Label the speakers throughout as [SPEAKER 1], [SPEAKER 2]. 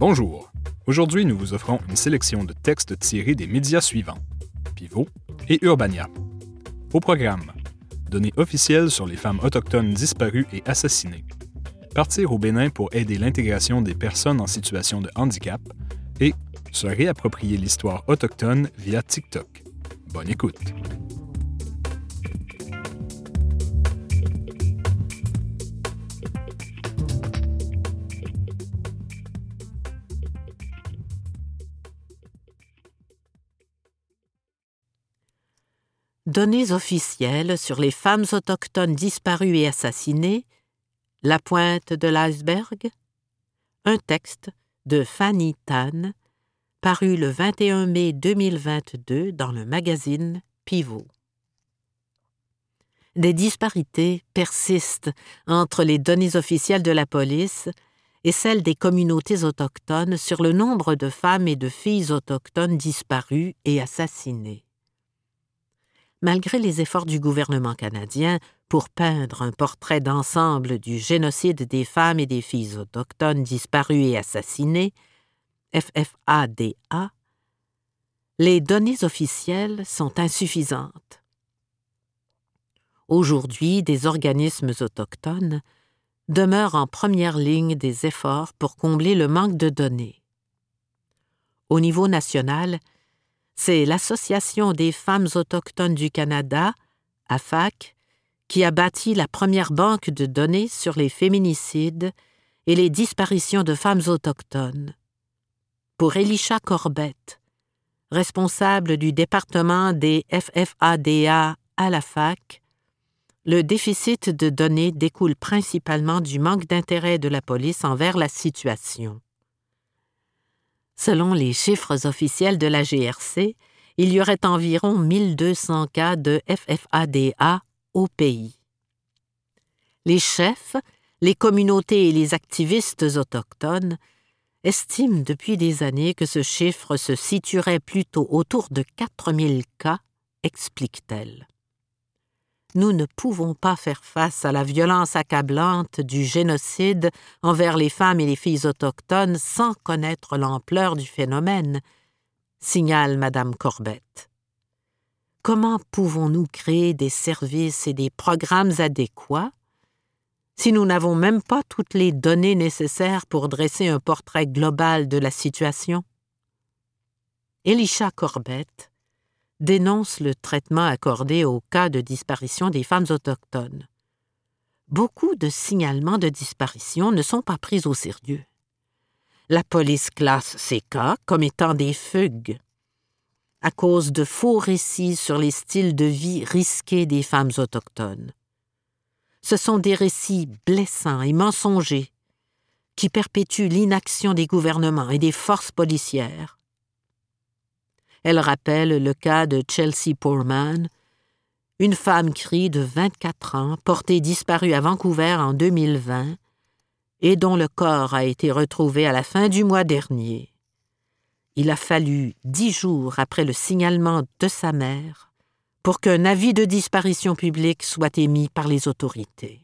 [SPEAKER 1] Bonjour. Aujourd'hui, nous vous offrons une sélection de textes tirés des médias suivants: Pivot et Urbania. Au programme, données officielles sur les femmes autochtones disparues et assassinées. Partir au Bénin pour aider l'intégration des personnes en situation de handicap et se réapproprier l'histoire autochtone via TikTok. Bonne écoute.
[SPEAKER 2] Données officielles sur les femmes autochtones disparues et assassinées, la pointe de l'iceberg. Un texte de Fanny Tan, paru le 21 mai 2022 dans le magazine Pivot. Des disparités persistent entre les données officielles de la police et celles des communautés autochtones sur le nombre de femmes et de filles autochtones disparues et assassinées. Malgré les efforts du gouvernement canadien pour peindre un portrait d'ensemble du génocide des femmes et des filles autochtones disparues et assassinées, FFADA, les données officielles sont insuffisantes. Aujourd'hui, des organismes autochtones demeurent en première ligne des efforts pour combler le manque de données. Au niveau national, c'est l'Association des femmes autochtones du Canada, AFAC, qui a bâti la première banque de données sur les féminicides et les disparitions de femmes autochtones. Pour Elisha Corbett, responsable du département des FFADA à l'AFAC, le déficit de données découle principalement du manque d'intérêt de la police envers la situation. Selon les chiffres officiels de la GRC, il y aurait environ 1200 cas de FFADA au pays. Les chefs, les communautés et les activistes autochtones estiment depuis des années que ce chiffre se situerait plutôt autour de 4000 cas, explique-t-elle. Nous ne pouvons pas faire face à la violence accablante du génocide envers les femmes et les filles autochtones sans connaître l'ampleur du phénomène, signale Mme Corbett. Comment pouvons-nous créer des services et des programmes adéquats si nous n'avons même pas toutes les données nécessaires pour dresser un portrait global de la situation? Elisha Corbett dénonce le traitement accordé aux cas de disparition des femmes autochtones. Beaucoup de signalements de disparition ne sont pas pris au sérieux. La police classe ces cas comme étant des fugues, à cause de faux récits sur les styles de vie risqués des femmes autochtones. Ce sont des récits blessants et mensongers qui perpétuent l'inaction des gouvernements et des forces policières. Elle rappelle le cas de Chelsea Poorman, une femme crie de 24 ans portée disparue à Vancouver en 2020 et dont le corps a été retrouvé à la fin du mois dernier. Il a fallu 10 jours après le signalement de sa mère pour qu'un avis de disparition publique soit émis par les autorités.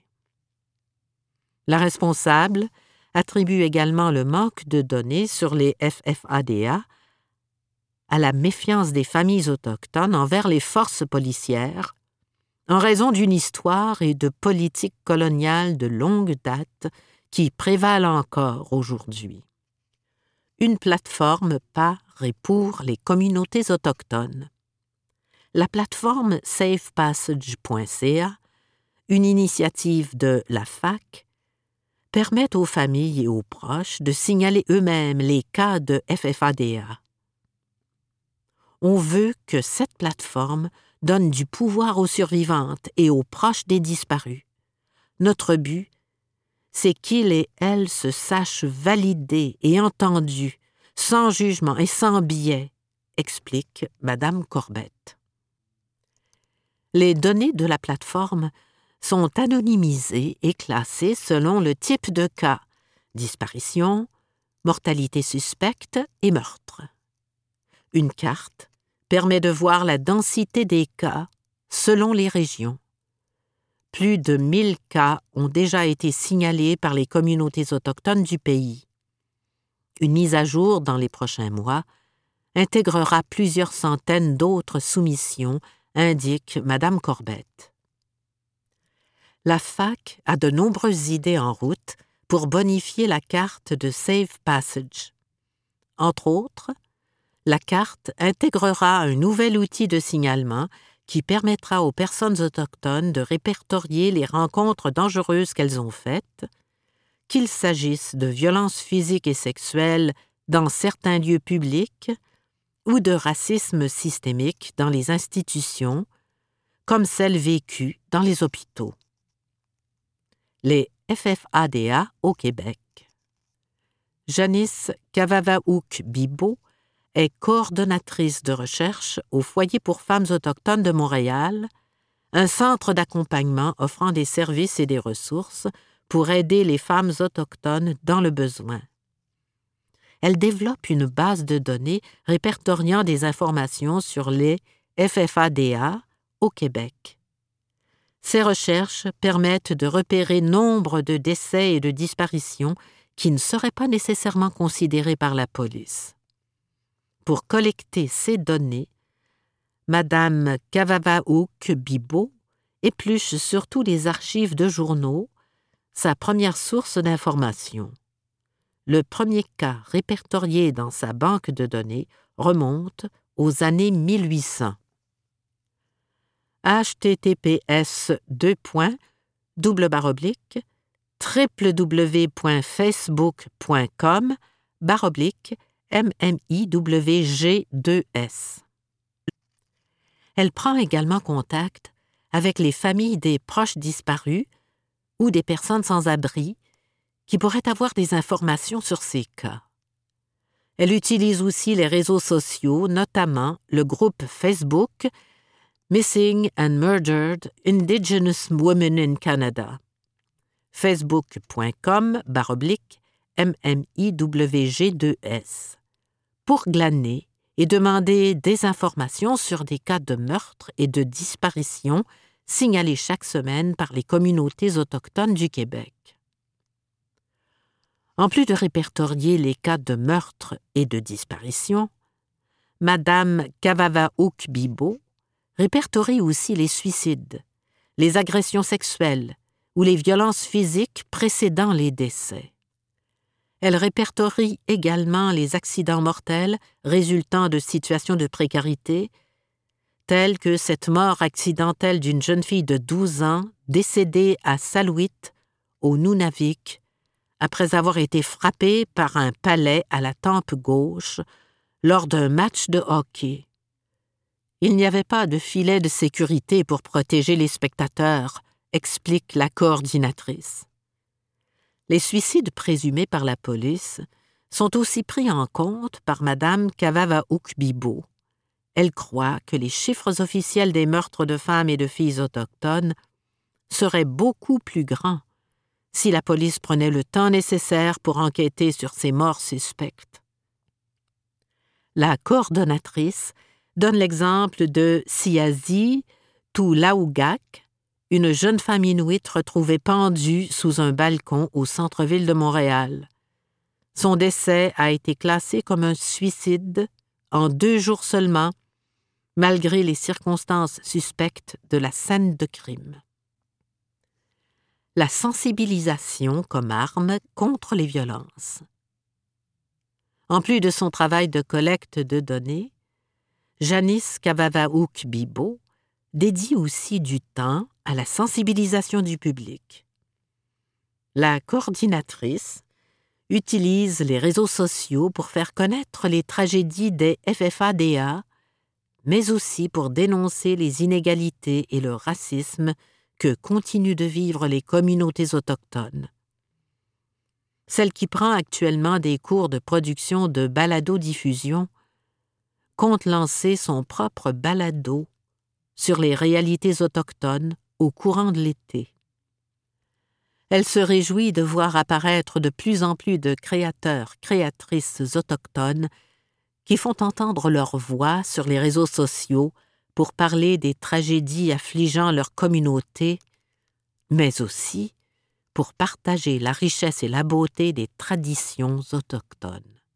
[SPEAKER 2] La responsable attribue également le manque de données sur les FFADA à la méfiance des familles autochtones envers les forces policières, en raison d'une histoire et de politiques coloniales de longue date qui prévalent encore aujourd'hui. Une plateforme par et pour les communautés autochtones. La plateforme safepassage.ca, une initiative de la FAC, permet aux familles et aux proches de signaler eux-mêmes les cas de FFADA. On veut que cette plateforme donne du pouvoir aux survivantes et aux proches des disparus. Notre but, c'est qu'ils et elles se sachent validés et entendus, sans jugement et sans biais, explique Mme Corbett. Les données de la plateforme sont anonymisées et classées selon le type de cas: disparition, mortalité suspecte et meurtre. Une carte permet de voir la densité des cas selon les régions. Plus de 1000 cas ont déjà été signalés par les communautés autochtones du pays. Une mise à jour dans les prochains mois intégrera plusieurs centaines d'autres soumissions, indique Mme Corbett. La FAC a de nombreuses idées en route pour bonifier la carte de Safe Passage. Entre autres, la carte intégrera un nouvel outil de signalement qui permettra aux personnes autochtones de répertorier les rencontres dangereuses qu'elles ont faites, qu'il s'agisse de violences physiques et sexuelles dans certains lieux publics ou de racisme systémique dans les institutions, comme celles vécues dans les hôpitaux. Les FFADA au Québec. Janice Kavavaouk-Bibeau est coordonnatrice de recherche au Foyer pour femmes autochtones de Montréal, un centre d'accompagnement offrant des services et des ressources pour aider les femmes autochtones dans le besoin. Elle développe une base de données répertoriant des informations sur les FFADA au Québec. Ces recherches permettent de repérer nombre de décès et de disparitions qui ne seraient pas nécessairement considérés par la police. Pour collecter ces données, Mme Kavavaouk-Bibeau épluche surtout les archives de journaux, sa première source d'information. Le premier cas répertorié dans sa banque de données remonte aux années 1800. https://www.facebook.com/MMIWG2S. Elle prend également contact avec les familles des proches disparus ou des personnes sans abri qui pourraient avoir des informations sur ces cas. Elle utilise aussi les réseaux sociaux, notamment le groupe Facebook Missing and Murdered Indigenous Women in Canada, facebook.com/MMIWG2S, pour glaner et demander des informations sur des cas de meurtre et de disparition signalés chaque semaine par les communautés autochtones du Québec. En plus de répertorier les cas de meurtre et de disparition, Mme Kavavaouk-Bibeau répertorie aussi les suicides, les agressions sexuelles ou les violences physiques précédant les décès. Elle répertorie également les accidents mortels résultant de situations de précarité, telles que cette mort accidentelle d'une jeune fille de 12 ans décédée à Salouit, au Nunavik, après avoir été frappée par un palet à la tempe gauche lors d'un match de hockey. Il n'y avait pas de filet de sécurité pour protéger les spectateurs, explique la coordinatrice. Les suicides présumés par la police sont aussi pris en compte par Mme Kavavaouk-Bibeau. Elle croit que les chiffres officiels des meurtres de femmes et de filles autochtones seraient beaucoup plus grands si la police prenait le temps nécessaire pour enquêter sur ces morts suspectes. La coordonnatrice donne l'exemple de Siazi Toulaougak, une jeune femme inuite retrouvée pendue sous un balcon au centre-ville de Montréal. Son décès a été classé comme un suicide en 2 jours seulement, malgré les circonstances suspectes de la scène de crime. La sensibilisation comme arme contre les violences. En plus de son travail de collecte de données, Janice Kavavaouk-Bibeau dédie aussi du temps à la sensibilisation du public. La coordinatrice utilise les réseaux sociaux pour faire connaître les tragédies des FFADA, mais aussi pour dénoncer les inégalités et le racisme que continuent de vivre les communautés autochtones. Celle qui prend actuellement des cours de production de balado-diffusion compte lancer son propre balado sur les réalités autochtones au courant de l'été. Elle se réjouit de voir apparaître de plus en plus de créateurs, créatrices autochtones qui font entendre leur voix sur les réseaux sociaux pour parler des tragédies affligeant leur communauté, mais aussi pour partager la richesse et la beauté des traditions autochtones.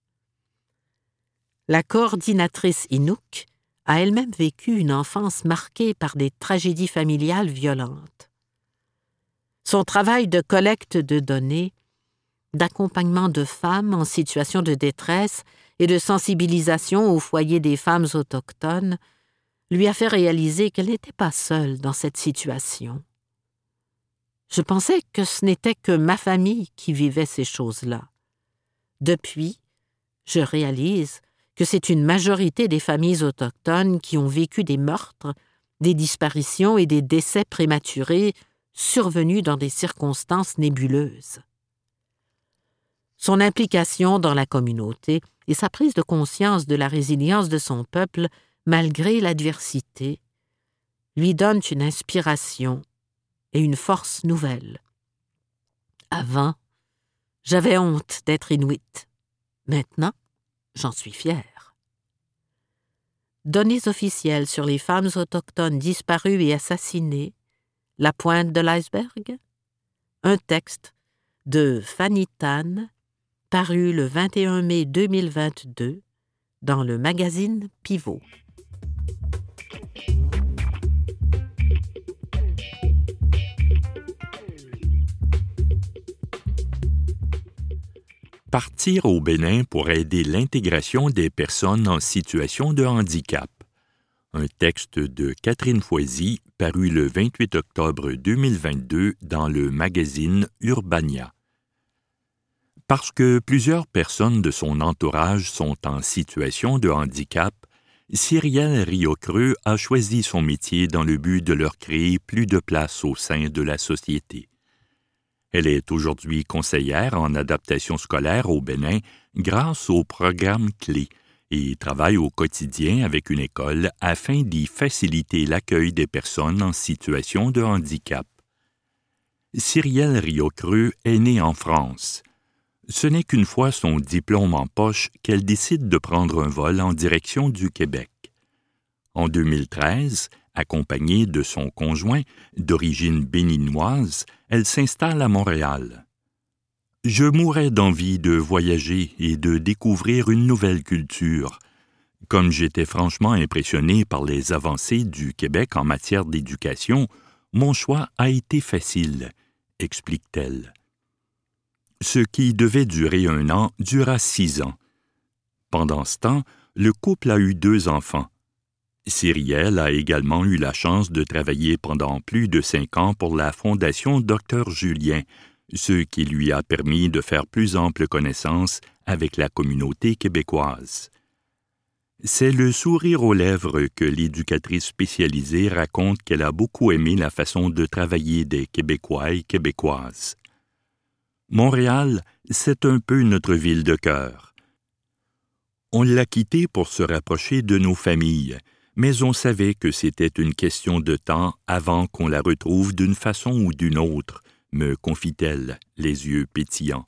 [SPEAKER 2] La coordinatrice Inuk a elle-même vécu une enfance marquée par des tragédies familiales violentes. Son travail de collecte de données, d'accompagnement de femmes en situation de détresse et de sensibilisation au foyer des femmes autochtones lui a fait réaliser qu'elle n'était pas seule dans cette situation. Je pensais que ce n'était que ma famille qui vivait ces choses-là. Depuis, je réalise que c'est une majorité des familles autochtones qui ont vécu des meurtres, des disparitions et des décès prématurés survenus dans des circonstances nébuleuses. Son implication dans la communauté et sa prise de conscience de la résilience de son peuple malgré l'adversité lui donnent une inspiration et une force nouvelle. Avant, j'avais honte d'être Inuit. Maintenant, j'en suis fière. Données officielles sur les femmes autochtones disparues et assassinées, la pointe de l'iceberg. Un texte de Fanny Tan, paru le 21 mai 2022 dans le magazine Pivot.
[SPEAKER 3] Partir au Bénin pour aider l'intégration des personnes en situation de handicap. Un texte de Catherine Foisy, paru le 28 octobre 2022 dans le magazine Urbania. Parce que plusieurs personnes de son entourage sont en situation de handicap, Cyrielle Riocreux a choisi son métier dans le but de leur créer plus de place au sein de la société. Elle est aujourd'hui conseillère en adaptation scolaire au Bénin grâce au programme Clé et travaille au quotidien avec une école afin d'y faciliter l'accueil des personnes en situation de handicap. Cyrielle Riocreux est née en France. Ce n'est qu'une fois son diplôme en poche qu'elle décide de prendre un vol en direction du Québec. En 2013, accompagnée de son conjoint, d'origine béninoise, elle s'installe à Montréal. « Je mourais d'envie de voyager et de découvrir une nouvelle culture. Comme j'étais franchement impressionné par les avancées du Québec en matière d'éducation, mon choix a été facile, » explique-t-elle. Ce qui devait durer 1 an dura 6 ans. Pendant ce temps, le couple a eu 2 enfants. Cyrielle a également eu la chance de travailler pendant plus de 5 ans pour la Fondation Dr Julien, ce qui lui a permis de faire plus ample connaissance avec la communauté québécoise. C'est le sourire aux lèvres que l'éducatrice spécialisée raconte qu'elle a beaucoup aimé la façon de travailler des Québécois et Québécoises. Montréal, c'est un peu notre ville de cœur. On l'a quittée pour se rapprocher de nos familles, mais on savait que c'était une question de temps avant qu'on la retrouve d'une façon ou d'une autre, me confie-t-elle, les yeux pétillants.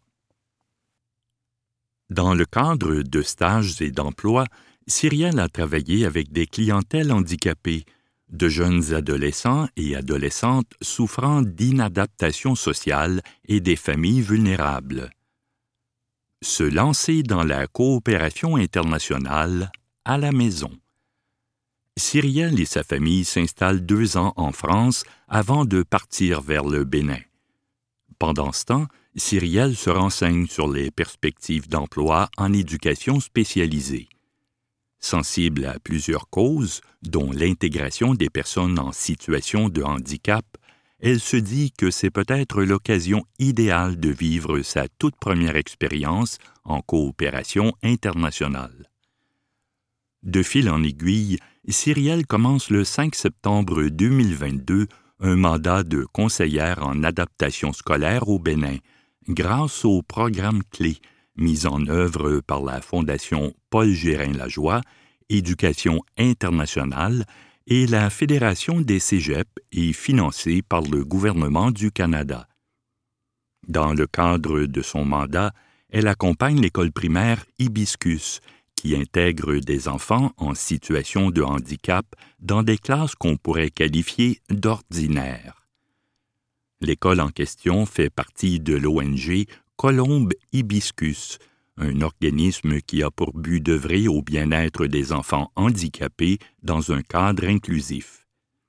[SPEAKER 3] Dans le cadre de stages et d'emplois, Cyrielle a travaillé avec des clientèles handicapées, de jeunes adolescents et adolescentes souffrant d'inadaptation sociale et des familles vulnérables. Se lancer dans la coopération internationale à la maison. Cyrielle et sa famille s'installent 2 ans en France avant de partir vers le Bénin. Pendant ce temps, Cyrielle se renseigne sur les perspectives d'emploi en éducation spécialisée. Sensible à plusieurs causes, dont l'intégration des personnes en situation de handicap, elle se dit que c'est peut-être l'occasion idéale de vivre sa toute première expérience en coopération internationale. De fil en aiguille, Cyrielle commence le 5 septembre 2022 un mandat de conseillère en adaptation scolaire au Bénin, grâce au programme Clé, mis en œuvre par la Fondation Paul Gérin-Lajoie, Éducation internationale et la Fédération des cégeps et financé par le gouvernement du Canada. Dans le cadre de son mandat, elle accompagne l'école primaire Hibiscus, qui intègre des enfants en situation de handicap dans des classes qu'on pourrait qualifier d'ordinaires. L'école en question fait partie de l'ONG Colombe Hibiscus, un organisme qui a pour but d'œuvrer au bien-être des enfants handicapés dans un cadre inclusif.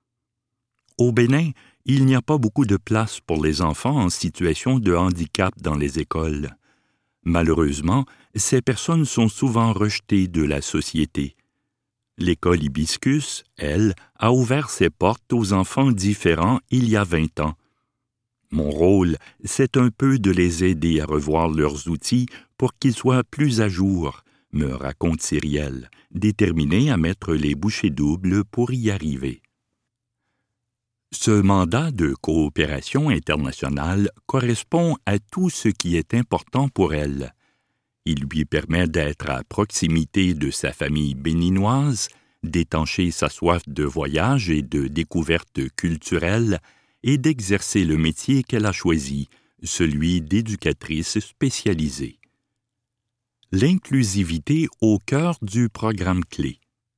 [SPEAKER 3] Au Bénin, il n'y a pas beaucoup de place pour les enfants en situation de handicap dans les écoles. Malheureusement, ces personnes sont souvent rejetées de la société. L'école Hibiscus, elle, a ouvert ses portes aux enfants différents il y a 20 ans. Mon rôle, c'est un peu de les aider à revoir leurs outils pour qu'ils soient plus à jour, me raconte Cyrielle, déterminée à mettre les bouchées doubles pour y arriver. Ce mandat de coopération internationale correspond à tout ce qui est important pour elle. Il lui permet d'être à proximité de sa famille béninoise, d'étancher sa soif de voyage et de découverte culturelle et d'exercer le métier qu'elle a choisi, celui d'éducatrice spécialisée. L'inclusivité au cœur du programme clé.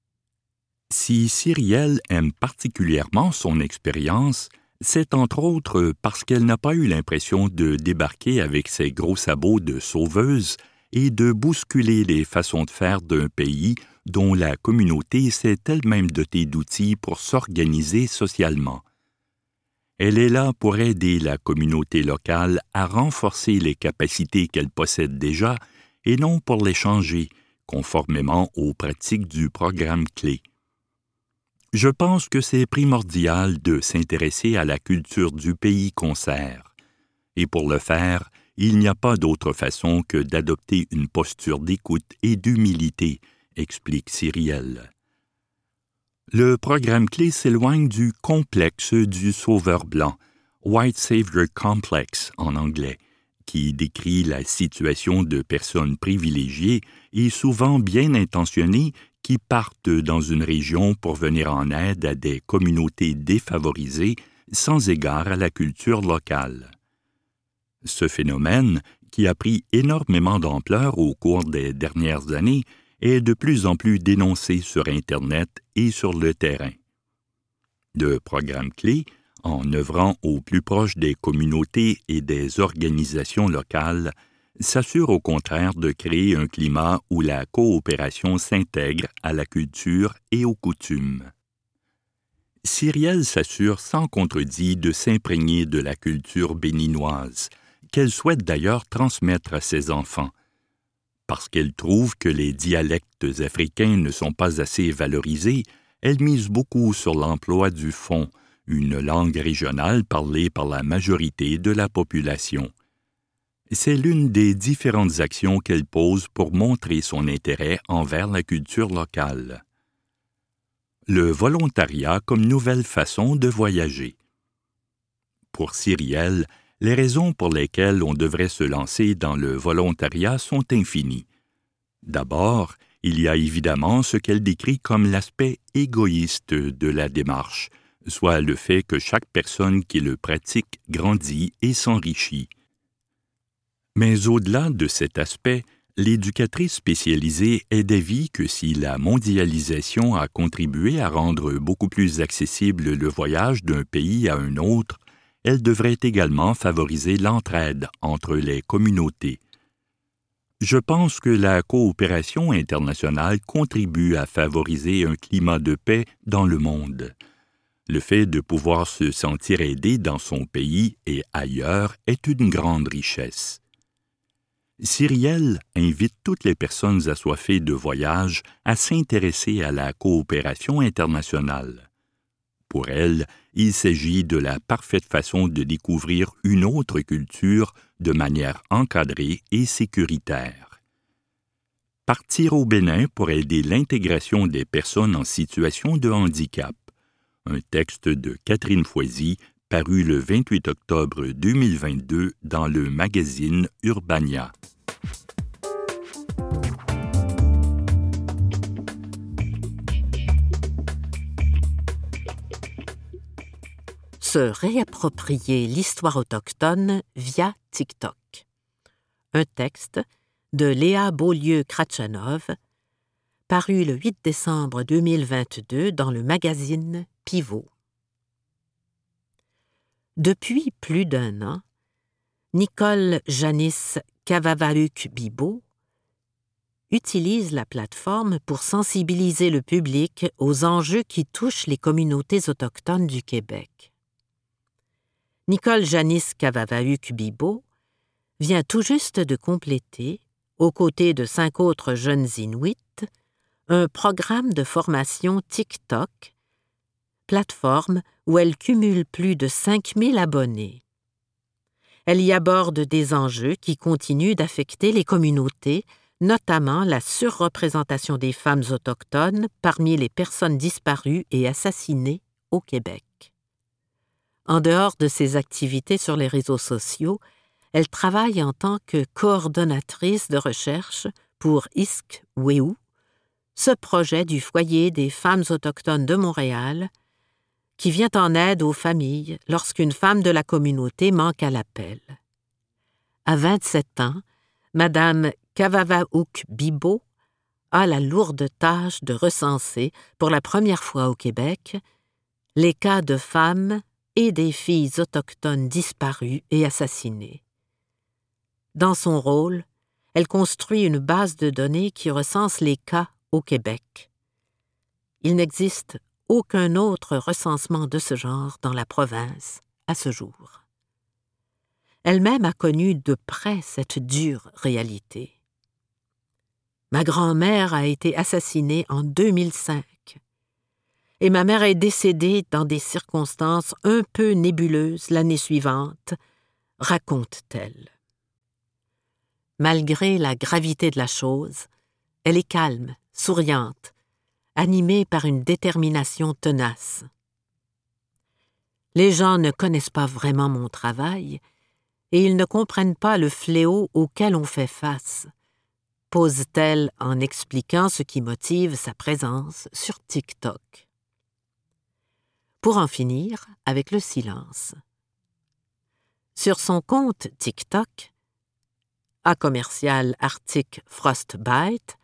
[SPEAKER 3] Si Cyrielle aime particulièrement son expérience, c'est entre autres parce qu'elle n'a pas eu l'impression de débarquer avec ses gros sabots de sauveuse et de bousculer les façons de faire d'un pays dont la communauté s'est elle-même dotée d'outils pour s'organiser socialement. Elle est là pour aider la communauté locale à renforcer les capacités qu'elle possède déjà et non pour les changer, conformément aux pratiques du programme clé. Je pense que c'est primordial de s'intéresser à la culture du pays qu'on sert. Et pour le faire, il n'y a pas d'autre façon que d'adopter une posture d'écoute et d'humilité, explique Cyrielle. Le programme clé s'éloigne du complexe du sauveur blanc, White Savior Complex en anglais, qui décrit la situation de personnes privilégiées et souvent bien intentionnées qui partent dans une région pour venir en aide à des communautés défavorisées sans égard à la culture locale. Ce phénomène, qui a pris énormément d'ampleur au cours des dernières années, est de plus en plus dénoncé sur Internet et sur le terrain. Le programme clé, en œuvrant au plus proche des communautés et des organisations locales, s'assure au contraire de créer un climat où la coopération s'intègre à la culture et aux coutumes. Cyrielle s'assure sans contredit de s'imprégner de la culture béninoise, qu'elle souhaite d'ailleurs transmettre à ses enfants, parce qu'elle trouve que les dialectes africains ne sont pas assez valorisés. Elle mise beaucoup sur l'emploi du fon, une langue régionale parlée par la majorité de la population. C'est l'une des différentes actions qu'elle pose pour montrer son intérêt envers la culture locale. Le volontariat comme nouvelle façon de voyager. Pour Cyrielle, les raisons pour lesquelles on devrait se lancer dans le volontariat sont infinies. D'abord, il y a évidemment ce qu'elle décrit comme l'aspect égoïste de la démarche, soit le fait que chaque personne qui le pratique grandit et s'enrichit. Mais au-delà de cet aspect, l'éducatrice spécialisée est d'avis que si la mondialisation a contribué à rendre beaucoup plus accessible le voyage d'un pays à un autre, elle devrait également favoriser l'entraide entre les communautés. Je pense que la coopération internationale contribue à favoriser un climat de paix dans le monde. Le fait de pouvoir se sentir aidé dans son pays et ailleurs est une grande richesse. Cyrielle invite toutes les personnes assoiffées de voyage à s'intéresser à la coopération internationale. Pour elle, il s'agit de la parfaite façon de découvrir une autre culture de manière encadrée et sécuritaire. Partir au Bénin pour aider l'intégration des personnes en situation de handicap. Un texte de Catherine Foisy, paru le 28 octobre 2022 dans le magazine Urbania.
[SPEAKER 2] Se réapproprier l'histoire autochtone via TikTok. Un texte de Léa Beaulieu-Kratchanov, paru le 8 décembre 2022 dans le magazine Pivot. Depuis plus d'1 an, Nicole Janice Kavavaruk-Bibo, utilise la plateforme pour sensibiliser le public aux enjeux qui touchent les communautés autochtones du Québec. Nicole Janice Kavavauk-Bibeau vient tout juste de compléter, aux côtés de 5 autres jeunes Inuits, un programme de formation TikTok, plateforme où elle cumule plus de 5000 abonnés. Elle y aborde des enjeux qui continuent d'affecter les communautés, notamment la surreprésentation des femmes autochtones parmi les personnes disparues et assassinées au Québec. En dehors de ses activités sur les réseaux sociaux, elle travaille en tant que coordonnatrice de recherche pour ISK-WEU, ce projet du Foyer des femmes autochtones de Montréal, qui vient en aide aux familles lorsqu'une femme de la communauté manque à l'appel. À 27 ans, Madame Kavavauk-Bibeau a la lourde tâche de recenser, pour la première fois au Québec, les cas de femmes et des filles autochtones disparues et assassinées. Dans son rôle, elle construit une base de données qui recense les cas au Québec. Il n'existe aucun autre recensement de ce genre dans la province à ce jour. Elle-même a connu de près cette dure réalité. Ma grand-mère a été assassinée en 2005 et ma mère est décédée dans des circonstances un peu nébuleuses l'année suivante, raconte-t-elle. Malgré la gravité de la chose, elle est calme, souriante, animée par une détermination tenace. Les gens ne connaissent pas vraiment mon travail et ils ne comprennent pas le fléau auquel on fait face, pose-t-elle en expliquant ce qui motive sa présence sur TikTok. Pour en finir avec le silence. Sur son compte TikTok, @Arctic Frostbite,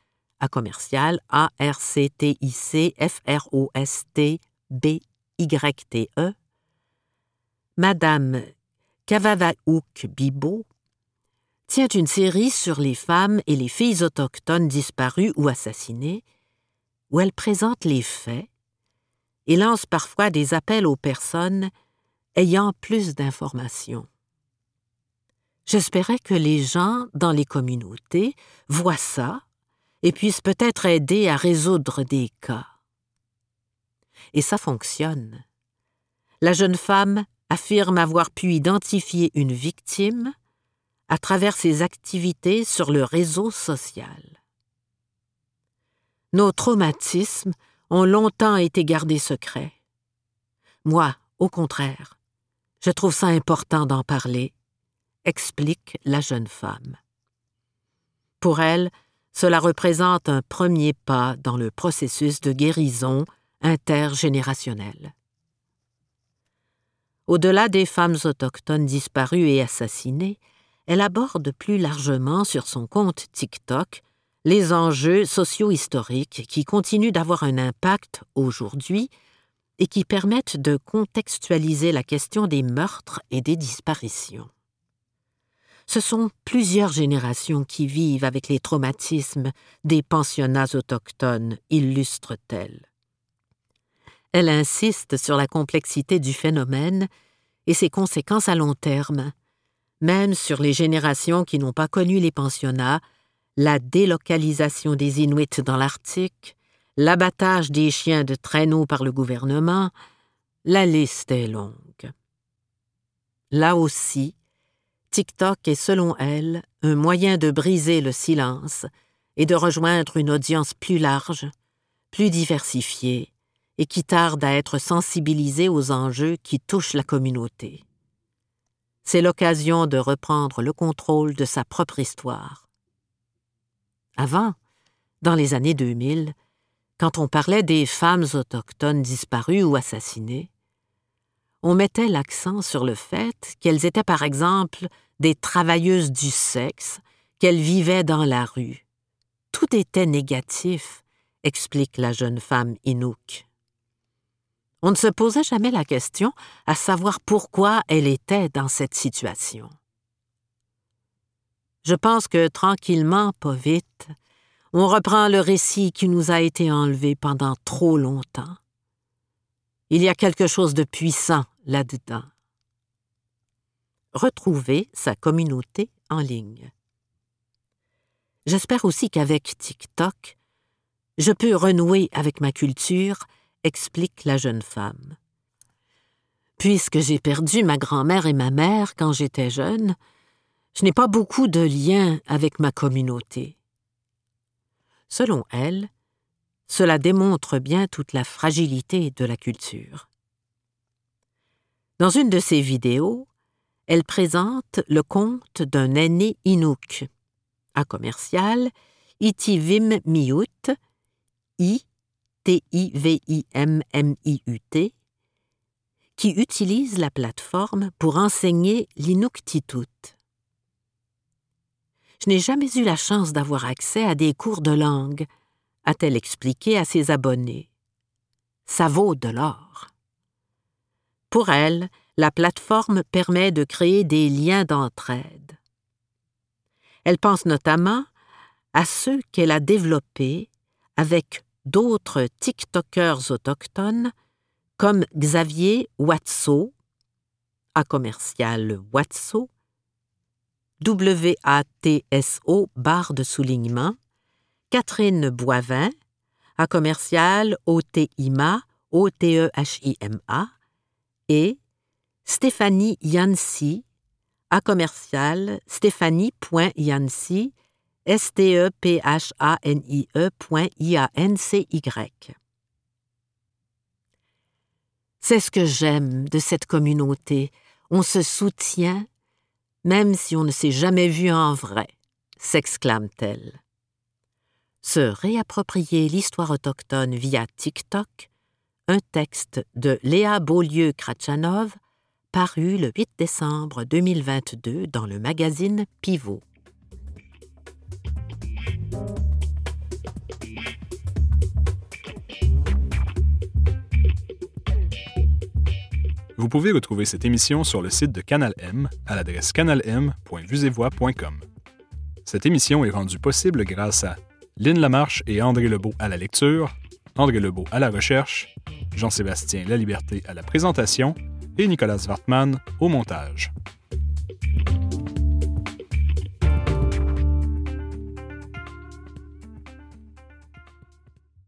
[SPEAKER 2] @ARCTIC-FROSTBYTE, Madame Kavavauk-Bibeau tient une série sur les femmes et les filles autochtones disparues ou assassinées, où elle présente les faits et lance parfois des appels aux personnes ayant plus d'informations. J'espérais que les gens dans les communautés voient ça et puissent peut-être aider à résoudre des cas. Et ça fonctionne. La jeune femme affirme avoir pu identifier une victime à travers ses activités sur le réseau social. Nos traumatismes ont longtemps été gardés secrets. Moi, au contraire, je trouve ça important d'en parler, explique la jeune femme. Pour elle, cela représente un premier pas dans le processus de guérison intergénérationnelle. Au-delà des femmes autochtones disparues et assassinées, elle aborde plus largement sur son compte TikTok les enjeux socio-historiques qui continuent d'avoir un impact aujourd'hui et qui permettent de contextualiser la question des meurtres et des disparitions. Ce sont plusieurs générations qui vivent avec les traumatismes des pensionnats autochtones, illustre-t-elle. Elle insiste sur la complexité du phénomène et ses conséquences à long terme, même sur les générations qui n'ont pas connu les pensionnats, la délocalisation des Inuits dans l'Arctique, l'abattage des chiens de traîneau par le gouvernement, la liste est longue. Là aussi, TikTok est, selon elle, un moyen de briser le silence et de rejoindre une audience plus large, plus diversifiée et qui tarde à être sensibilisée aux enjeux qui touchent la communauté. C'est l'occasion de reprendre le contrôle de sa propre histoire. Avant, dans les années 2000, quand on parlait des femmes autochtones disparues ou assassinées, on mettait l'accent sur le fait qu'elles étaient par exemple des travailleuses du sexe, qu'elles vivaient dans la rue. Tout était négatif, explique la jeune femme Inuk. On ne se posait jamais la question à savoir pourquoi elle était dans cette situation. Je pense que tranquillement, pas vite, On reprend le récit qui nous a été enlevé pendant trop longtemps. Il y a quelque chose de puissant là-dedans. Retrouver sa communauté en ligne. J'espère aussi qu'avec TikTok, je peux renouer avec ma culture, explique la jeune femme. Puisque j'ai perdu ma grand-mère et ma mère quand j'étais jeune, je n'ai pas beaucoup de liens avec ma communauté. Selon elle, cela démontre bien toute la fragilité de la culture. Dans une de ses vidéos, elle présente le conte d'un aîné Inuk, à commercial Itivim Miut, I-T-I-V-I-M-M-I-U-T, qui utilise la plateforme pour enseigner l'Inuktitut. Je n'ai jamais eu la chance d'avoir accès à des cours de langue, a-t-elle expliqué à ses abonnés. Ça vaut de l'or. Pour elle, la plateforme permet de créer des liens d'entraide. Elle pense notamment à ceux qu'elle a développés avec d'autres TikTokers autochtones comme Xavier Watso, à commercial Watso, W-A-T-S-O, barre de soulignement, Catherine Boivin, à commercial O-T-I-M-A, O-T-E-H-I-M-A, et Stéphanie Yancy, à commercial Stéphanie.Yancy, STEPHANIE.IANCY. C'est ce que j'aime de cette communauté. On se soutient, même si on ne s'est jamais vu en vrai, s'exclame-t-elle. Se réapproprier l'histoire autochtone via TikTok, un texte de Léa Beaulieu-Kratchanov, paru le 8 décembre 2022 dans le magazine Pivot.
[SPEAKER 1] Vous pouvez retrouver cette émission sur le site de Canal M à l'adresse canalm.vusevoix.com. Cette émission est rendue possible grâce à Lynn Lamarche et André Lebeau à la lecture, André Lebeau à la recherche, Jean-Sébastien Laliberté à la présentation et Nicolas Wartmann au montage.